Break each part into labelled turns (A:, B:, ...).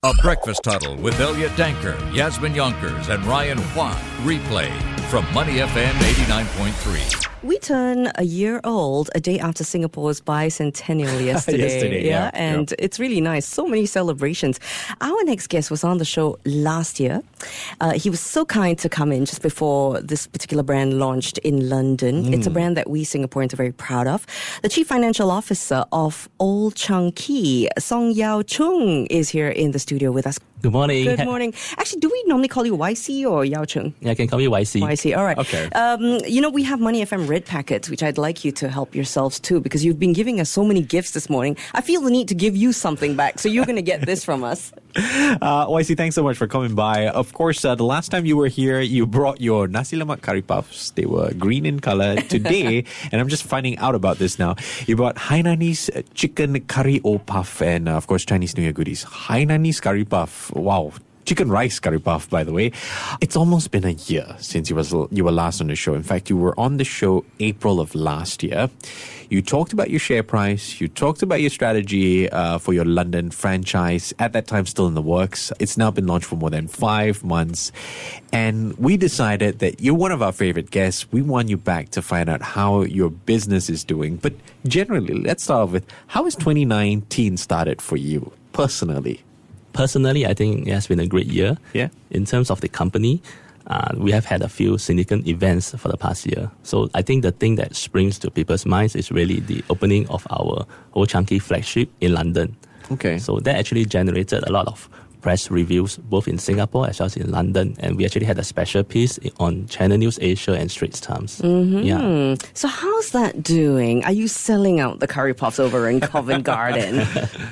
A: A Breakfast Huddle with Elliot Danker, Yasmin Yonkers, and Ryan Huang. Replay from Money FM 89.3.
B: We turn a year old a day after Singapore's bicentennial yesterday.
C: Yeah.
B: And it's really nice. So many celebrations. Our next guest was on the show last year. He was so kind to come in just before this particular brand launched in London. It's a brand that we Singaporeans are very proud of. The Chief Financial Officer of Old Chang Kee, Song Yao Chung, is here in the studio with us.
C: Good morning.
B: Good morning. Actually, do we normally call you YC or Yao Chung?
C: Yeah, I can call you YC.
B: YC, all right.
C: Okay.
B: We have Money FM Red Packets, which I'd like you to help yourselves too, because you've been giving us so many gifts this morning. I feel the need to give you something back, so you're going to get this from us.
D: YC, thanks so much for coming by. Of course, the last time you were here, you brought your nasi lemak curry puffs. They were green in color. Today, and I'm just finding out about this now, you brought Hainanese chicken curry o puff and, of course, Chinese New Year goodies. Hainanese curry puff. Wow. Chicken rice curry puff, by the way. It's almost been a year since you were last on the show. In fact, you were on the show April of last year. You talked about your share price. You talked about your strategy for your London franchise. At that time, still in the works. It's now been launched for more than 5 months. And we decided that you're one of our favorite guests. We want you back to find out how your business is doing. But generally, let's start off with, how has 2019 started for you personally?
C: Personally, I think it has been a great year.
D: Yeah.
C: In terms of the company, we have had a few significant events for the past year. So I think the thing that springs to people's minds is really the opening of our Old Chang Kee flagship in London.
D: Okay.
C: So that actually generated a lot of press reviews, both in Singapore as well as in London. And we actually had a special piece on Channel News Asia and Straits Times. Yeah.
B: So how's that doing? Are you selling out the curry puffs over in Covent Garden?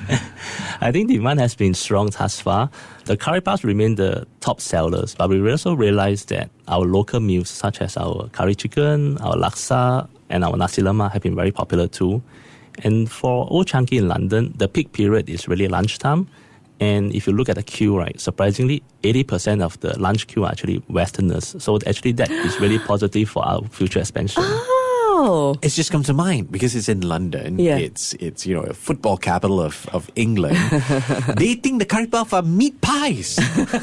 C: I think demand has been strong thus far. The curry puffs remain the top sellers, but we also realized that our local meals, such as our curry chicken, our laksa, and our nasi lemak, have been very popular too. And for Old Chang Kee in London, the peak period is really lunchtime. And if you look at the queue, right, surprisingly, 80% of the lunch queue are actually Westerners. So actually that is really positive for our future expansion.
B: Oh.
D: It's just come to mind because it's in London.
B: Yeah.
D: It's a football capital of England. They think the curry puff are meat pies.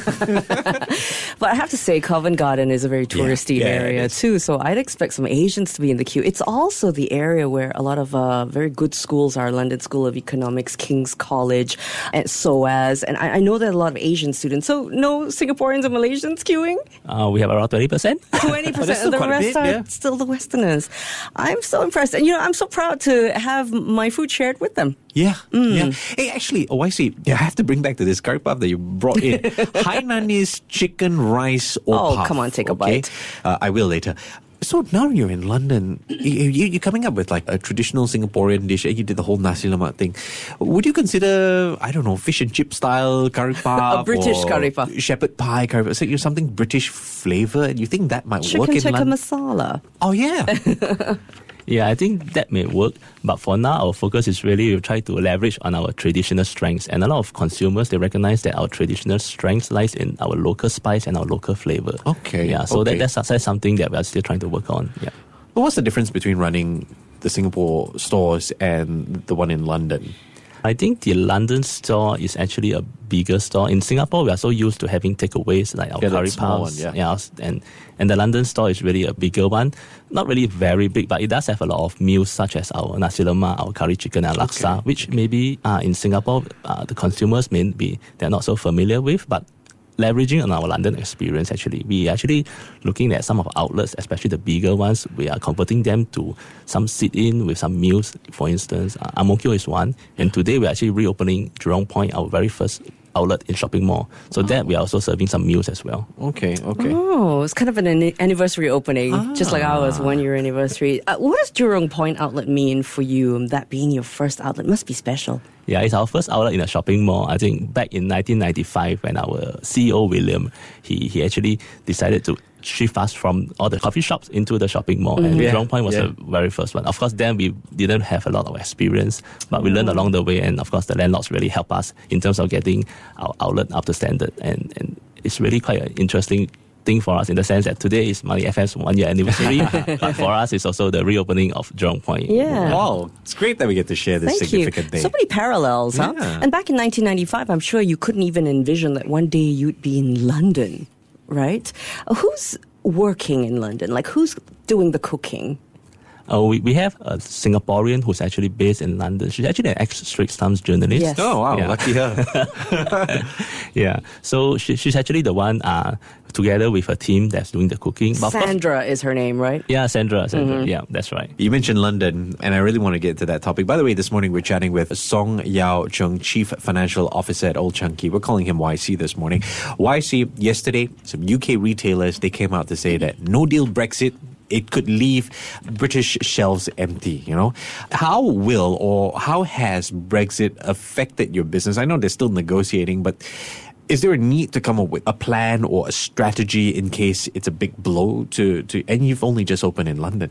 B: But I have to say, Covent Garden is a very touristy area too, so I'd expect some Asians to be in the queue. It's also the area where a lot of very good schools are: London School of Economics, King's College, and SOAS. And I know there are a lot of Asian students. So no Singaporeans or Malaysians queuing?
C: We have around 20%.
B: 20%, and the rest are still the Westerners. I'm so impressed. And, I'm so proud to have my food shared with them.
D: Yeah. Hey, actually, YC, I have to bring back to this curry puff that you brought in. Hainanese chicken rice or puff.
B: Come on, take a bite.
D: I will later. So now you're in London. You're coming up with like a traditional Singaporean dish. You did the whole nasi lemak thing. Would you consider, I don't know, fish and chip style curry puff?
B: A British curry puff.
D: Shepherd pie curry puff. So something British flavor. You think that might work in
B: Chicken
D: London?
B: masala.
D: Oh, yeah.
C: Yeah, I think that may work. But for now, our focus is really to try to leverage on our traditional strengths. And a lot of consumers, they recognize that our traditional strengths lies in our local spice and our local flavor.
D: Okay.
C: Yeah, so
D: okay.
C: that's something that we're still trying to work on. Yeah.
D: Well, what's the difference between running the Singapore stores and the one in London?
C: I think the London store is actually a bigger store. In Singapore, we are so used to having takeaways like our curry puffs. And the London store is really a bigger one. Not really very big, but it does have a lot of meals such as our nasi lemak, our curry chicken and laksa, which maybe in Singapore, the consumers they're not so familiar with, but leveraging on our London experience, we actually looking at some of our outlets, especially the bigger ones. We are converting them to some sit-in with some meals. For instance, Ang Mo Kio is one, and today we're actually reopening Jurong Point, our very first outlet in shopping mall. So that we are also serving some meals as well.
D: Okay.
B: Oh, it's kind of an anniversary opening, just like ours, 1 year anniversary. What does Jurong Point outlet mean for you? That being your first outlet must be special.
C: Yeah, it's our first outlet in a shopping mall. I think back in 1995 when our CEO, William, he actually decided to shift us from all the coffee shops into the shopping mall. And Jurong Point was the very first one. Of course, then we didn't have a lot of experience, but we learned along the way. And of course, the landlords really helped us in terms of getting our outlet up to standard. And it's really quite an interesting thing for us in the sense that today is Money FM's 1 year anniversary, but for us it's also the reopening of Jurong Point.
B: Yeah.
D: Wow, it's great that we get to share this significant day.
B: So many parallels, huh? And back in 1995, I'm sure you couldn't even envision that one day you'd be in London, right? Who's working in London? Like, who's doing the cooking?
C: We have a Singaporean who's actually based in London. She's actually an ex-Straits Times journalist.
B: Yes.
D: Oh, wow, lucky her.
C: Yeah, so she's actually the one together with a team that's doing the cooking. But
B: Sandra is her name, right?
C: Yeah, Sandra. Yeah, that's right.
D: You mentioned London, and I really want to get to that topic. By the way, this morning we're chatting with Song Yao Chung, Chief Financial Officer at Old Chang Kee. We're calling him YC this morning. YC, yesterday, some UK retailers, they came out to say that no deal Brexit, it could leave British shelves empty, you know. How will or how has Brexit affected your business? I know they're still negotiating, but is there a need to come up with a plan or a strategy in case it's a big blow to and you've only just opened in London?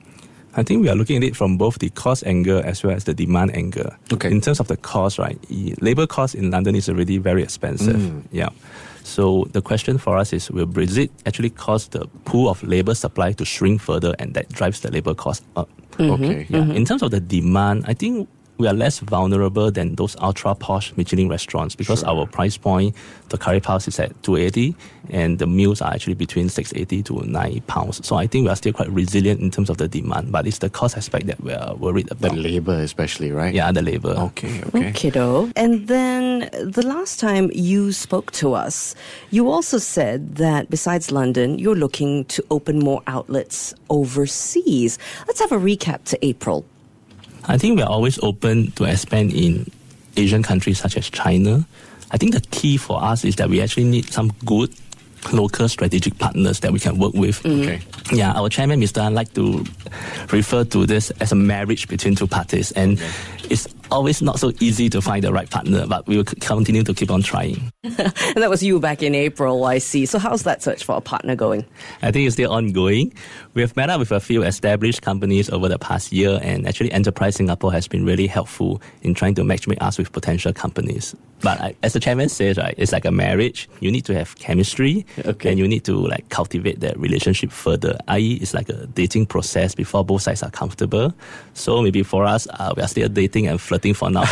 C: I think we are looking at it from both the cost angle as well as the demand angle.
D: Okay.
C: In terms of the cost, right, labor cost in London is already very expensive. Yeah. So the question for us is, will Brexit actually cause the pool of labor supply to shrink further, and that drives the labor cost up?
D: Okay.
C: Yeah. In terms of the demand, I think we are less vulnerable than those ultra posh Michelin restaurants because our price point, the curry puffs is at $2.80 and the meals are actually between $6.80 to £9. So I think we are still quite resilient in terms of the demand, but it's the cost aspect that we are worried about.
D: The labor especially, right?
C: Yeah, the labor.
D: Okay.
B: Kiddo. And then the last time you spoke to us, you also said that besides London, you're looking to open more outlets overseas. Let's have a recap to April.
C: I think we are always open to expand in Asian countries such as China. I think the key for us is that we actually need some good local strategic partners that we can work with.
D: Okay.
C: Yeah, our chairman, Mr. Han, like to refer to this as a marriage between two parties, and it's always not so easy to find the right partner, but we will continue to keep on trying.
B: And that was you back in April, I see. So how's that search for a partner going?
C: I think it's still ongoing. We have met up with a few established companies over the past year, and actually Enterprise Singapore has been really helpful in trying to matchmake us with potential companies. But as the chairman says, right, it's like a marriage. You need to have chemistry, and you need to cultivate that relationship further. I.e., it's like a dating process before both sides are comfortable. So maybe for us, we are still dating and flirting for now.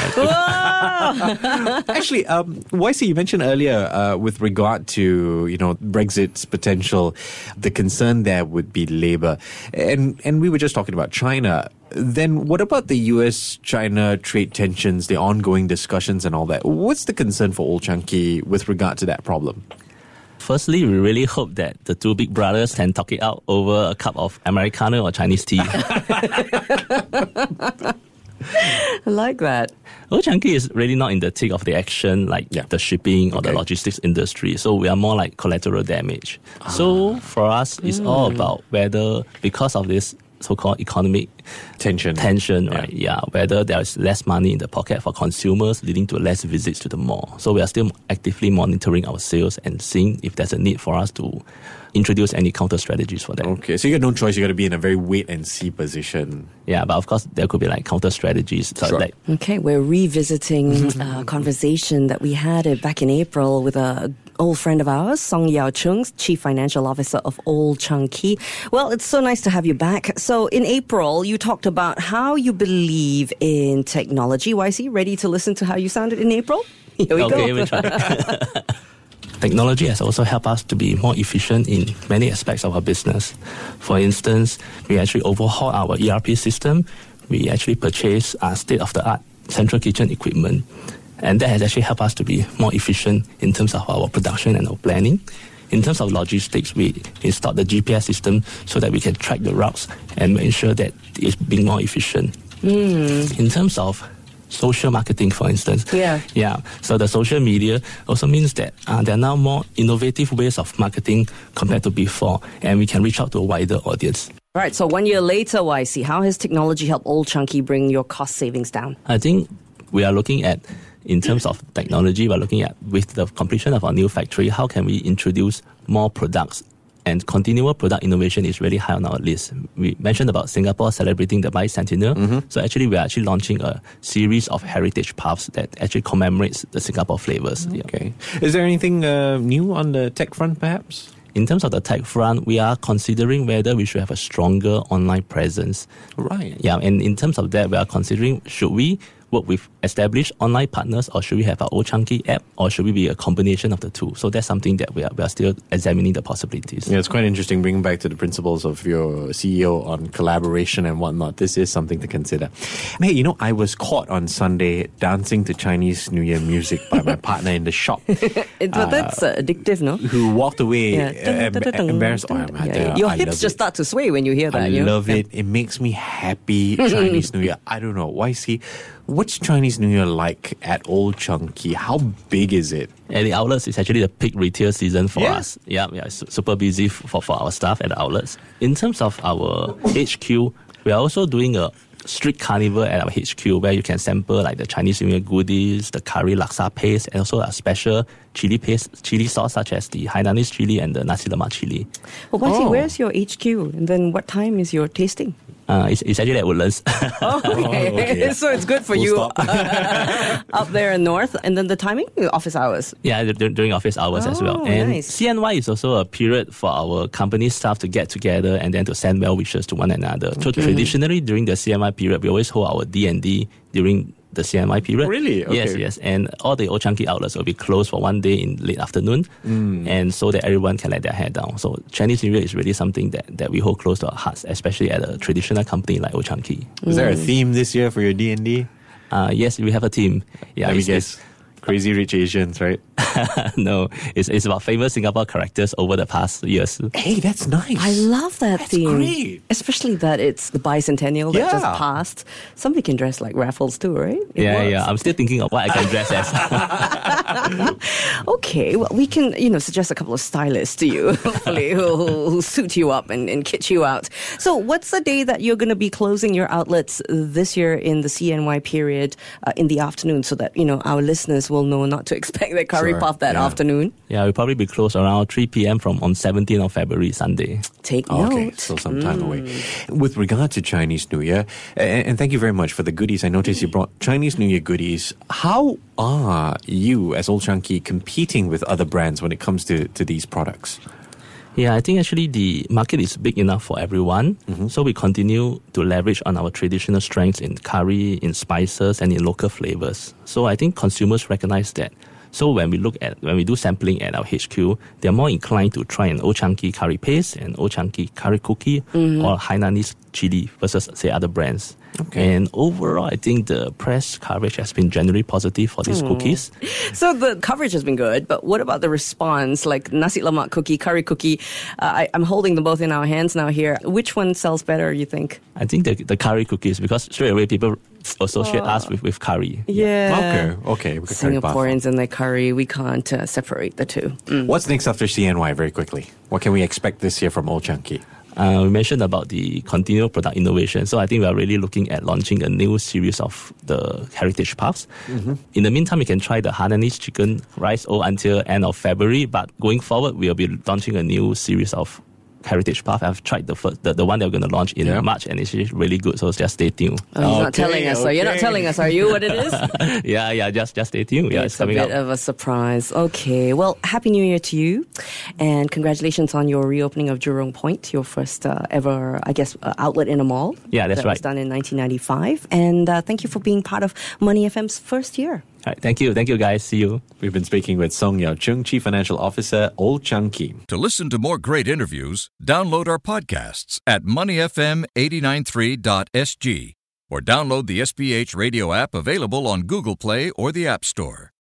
D: Actually, YC, you mentioned earlier with regard to Brexit's potential, the concern there would be labor, and we were just talking about China. Then what about the US-China trade tensions, the ongoing discussions and all that? What's the concern for Old Chang Kee with regard to that problem?
C: Firstly, we really hope that the two big brothers can talk it out over a cup of Americano or Chinese tea.
B: I like that.
C: Old Chang Kee is really not in the thick of the action like the shipping or the logistics industry. So we are more like collateral damage. So for us, it's all about whether, because of this so-called economic tension, right? Yeah, whether there is less money in the pocket for consumers, leading to less visits to the mall. So we are still actively monitoring our sales and seeing if there's a need for us to introduce any counter strategies for that.
D: Okay, so you got no choice. You got to be in a very wait and see position.
C: Yeah, but of course there could be counter strategies.
B: Okay, we're revisiting a conversation that we had back in April with a old friend of ours, Song Yao Chung, Chief Financial Officer of Old Chang Kee. Well, it's so nice to have you back. So in April, you talked about how you believe in technology. YC, ready to listen to how you sounded in April? Here we go.
C: We'll try. Technology has also helped us to be more efficient in many aspects of our business. For instance, we actually overhauled our ERP system. We actually purchased state-of-the-art central kitchen equipment. And that has actually helped us to be more efficient in terms of our production and our planning. In terms of logistics, we installed the GPS system so that we can track the routes and ensure that it's being more efficient. In terms of social marketing, for instance. So the social media also means that there are now more innovative ways of marketing compared to before, and we can reach out to a wider audience.
B: All right, so 1 year later, YC, how has technology helped Old Chang Kee bring your cost savings down?
C: I think we are looking at, in terms of technology, we're looking at, with the completion of our new factory, how can we introduce more products? And continual product innovation is really high on our list. We mentioned about Singapore celebrating the bicentennial. So actually, we're actually launching a series of heritage puffs that actually commemorates the Singapore flavors.
D: Okay. Is there anything new on the tech front, perhaps?
C: in terms of the tech front, we are considering whether we should have a stronger online presence.
D: Right.
C: Yeah, and in terms of that, we are considering, should we work with established online partners, or should we have our Old Chang Kee app, or should we be a combination of the two? So that's something that we are still examining the possibilities.
D: Yeah, it's quite interesting bringing back to the principles of your CEO on collaboration and whatnot. This is something to consider. Hey, I was caught on Sunday dancing to Chinese New Year music by my partner in the shop.
B: But that's addictive, no?
D: Who walked away embarrassed.
B: Your hips just start to sway when you hear that.
D: I love it. It makes me happy. Chinese New Year. I don't know. Why see? What's Chinese New Year like at Old Chang Kee? How big is it?
C: At the outlets, it's actually the peak retail season for us. Yeah, it's super busy for our staff at the outlets. In terms of our HQ, we are also doing a street carnival at our HQ where you can sample like the Chinese New Year goodies, the curry laksa paste, and also a special chili paste, chili sauce such as the Hainanese chili and the nasi lemak chili.
B: Well, where's your HQ? And then what time is your tasting?
C: It's actually at Woodlands.
B: Okay. So it's good for you up there in north. And then the timing? Office hours?
C: Yeah, during office hours as well. And
B: nice.
C: CNY is also a period for our company staff to get together and then to send well wishes to one another. So traditionally, during the CNY period, we always hold our D&D during the CNY period.
D: Really? Okay.
C: Yes. And all the Old Chang Kee outlets will be closed for one day in late afternoon, and so that everyone can let their hair down. So Chinese New Year is really something that we hold close to our hearts, especially at a traditional company like Old Chang Kee.
D: Is there a theme this year for your D&D?
C: Yes, we have a theme. Yeah,
D: Let me guess. Crazy Rich Asians, right?
C: No, it's about famous Singapore characters over the past years.
D: Hey, that's nice.
B: I love that theme.
D: Great.
B: Especially that it's the bicentennial that just passed. Somebody can dress like Raffles too, right?
C: Yeah. I'm still thinking of what I can dress as.
B: Okay, well, we can, suggest a couple of stylists to you, hopefully, who suit you up and kit you out. So what's the day that you're going to be closing your outlets this year in the CNY period in the afternoon so that, our listeners will know not to expect the curry puff that afternoon?
C: Yeah, we'll probably be closed around 3 p.m. from on 17th of February, Sunday.
B: Take note.
D: Okay, so some time away. With regard to Chinese New Year, and thank you very much for the goodies. I noticed you brought Chinese New Year goodies. How are you, as Old Chang Kee, competing with other brands when it comes to these products?
C: Yeah, I think actually the market is big enough for everyone. So we continue to leverage on our traditional strengths in curry, in spices, and in local flavors. So I think consumers recognize that. So when we do sampling at our HQ, they're more inclined to try an Old Chang Kee curry paste and Old Chang Kee curry cookie or Hainanese chili versus, say, other brands. Okay. And overall, I think the press coverage has been generally positive for these cookies.
B: So the coverage has been good, but what about the response? Like nasi lemak cookie, curry cookie. I'm holding them both in our hands now here. Which one sells better, you think?
C: I think the curry cookies, because straight away people associate us with curry.
B: Yeah.
D: Okay.
B: Singaporeans and their curry, we can't separate the two.
D: What's next after CNY, very quickly? What can we expect this year from Old Chang Kee?
C: We mentioned about the continual product innovation. So I think we are really looking at launching a new series of the heritage puffs. In the meantime, you can try the Hainanese chicken rice until end of February. But going forward, we'll be launching a new series of heritage puff. I've tried the one that we're going to launch in March, and it's really good. So just stay tuned.
B: Oh, you're not telling us. So you're not telling us, are you, what it is?
C: Yeah. Just stay tuned. Yeah,
B: it's coming up. It's a bit of a surprise. Okay. Well, Happy New Year to you, and congratulations on your reopening of Jurong Point, your first ever, outlet in a mall.
C: Yeah, that's right.
B: That was done in 1995, and thank you for being part of Money FM's first year.
C: All right, thank you, guys. See you.
D: We've been speaking with Song Yao Chung, Chief Financial Officer, Old Chang Kee.
A: To listen to more great interviews, download our podcasts at moneyfm893.sg or download the SPH radio app available on Google Play or the App Store.